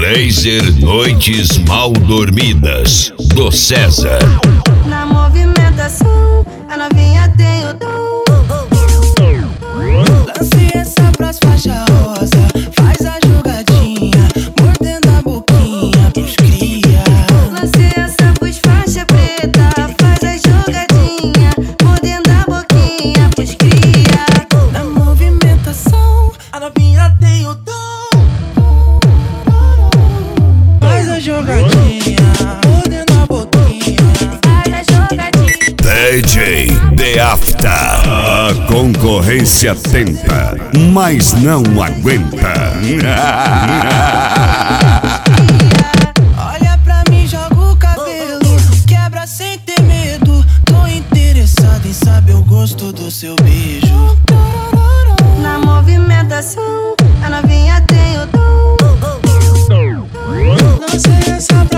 Laser Noites Mal Dormidas, do César. Na movimentação, a novinha tem o dom. Lance essa pras faixa rosa, faz a jogadinha, mordendo a boquinha pros cria. Lance essa pros faixa preta, faz a jogadinha, mordendo a boquinha pros cria. Na movimentação, a novinha tem o dom. Faz a jogadinha, mordendo a boquinha. Faz a jogadinha. DJ The After. A concorrência tenta, mas não aguenta. Olha pra mim, joga o cabelo, quebra sem ter medo. Tô interessado em saber o gosto do seu beijo. Na movimentação, a novinha tem o dom. Não sei essa pra